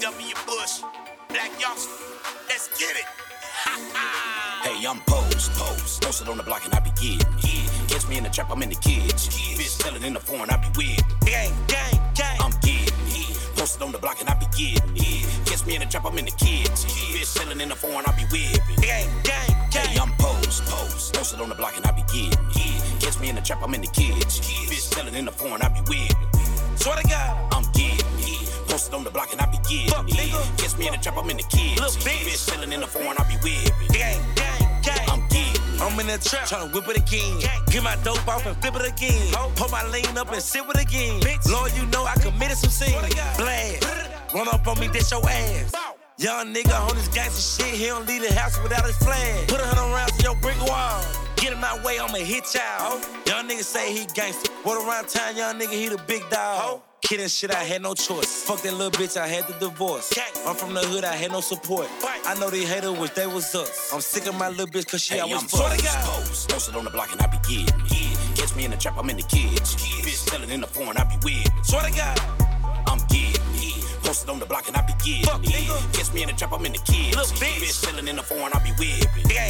E.W. Bush, Black Youngster. Let's get it. Hey, I'm posted on the block and I be getting it. Catch me in the trap, I'm in the kitchen. Bitch selling in the foreign, I be with it. Gang. I'm getting it. Posted on the block and I be getting it. Catch me in the trap, I'm in the kitchen. Bitch selling in the foreign, I be with it. Gang. Hey, I'm posted on the block and I be getting it. Catch me in the trap, I'm in the kitchen. Bitch selling in the foreign, I be with it. Swear to God, I'm getting it. Posted on the block and I be getting Fuck, it. nigga. Catch me in the trap, I'm in the kitchen. Little bitch. Selling in the foreign, I be with it. gang. I'm getting it. I'm in the trap, tryna whip it again. Get my dope off and flip it again. Pull my lean up and sip it again. Lord, you know I committed some sin. Blast, run up on me, dish your ass. Young nigga on this gangsta shit, he don't leave the house without his flag. Put 100 rounds in your brick wall. Get in my way, I'ma hit y'all. Young nigga say he gangsta. What around town, young nigga, he the big dog. Kid and shit, I had no choice. Fuck that little bitch, I had to divorce. I'm from the hood, I had no support. I know they haters wish they was us. I'm sick of my little bitch, cause she always fuck. Posted on the block and I be getting it. Catch me in the trap, I'm in the kitchen. Bitch selling in the foreign, I be with it. Swear to God, I'm getting it. Posted on the block and I be getting Fuck, it. nigga. Catch me in the trap, I'm in the kitchen. Little bitch. Selling in the foreign, I be with it. gang.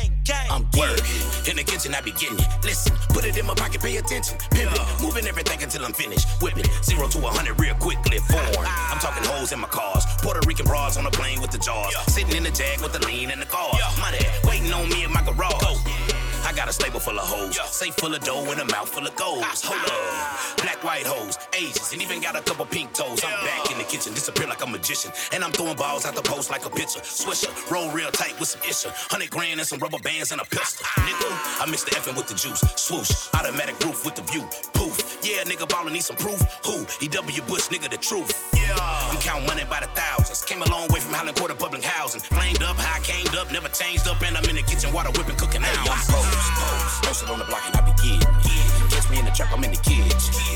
I'm getting it. In the kitchen, I be getting it. Listen, put it in my pocket, pay attention. Pivot, moving everything until I'm finished. Whipping 0 to 100 real quickly. Foreign. I'm talking hoes in my cars. Puerto Rican bras on the plane with the jaws. Sitting in the Jag with the lean and the cars. My dad waiting on me in my garage. I got a stable full of hoes, safe full of dough and a mouth full of gold. Hold up, black, white hoes, Asians, and even got a couple pink toes. I'm back in the kitchen, disappear like a magician, and I'm throwing balls out the post like a pitcher. Swisher, roll real tight with some isher, 100 grand and some rubber bands and a pistol. Nigga, I mix the effing with the juice. Swoosh, automatic roof with the view. Poof, yeah, nigga ballin' need some proof. Who? E.W. Bush, nigga, the truth. Yeah, I'm counting money by the thousands. Came a long way from Highland Quarter public housing. Flamed up, how I came up, never changed up, and I'm in the kitchen, water whipping, cooking out. Posted on the block and I be getting it. Catch me in the trap, I'm in the kitchen.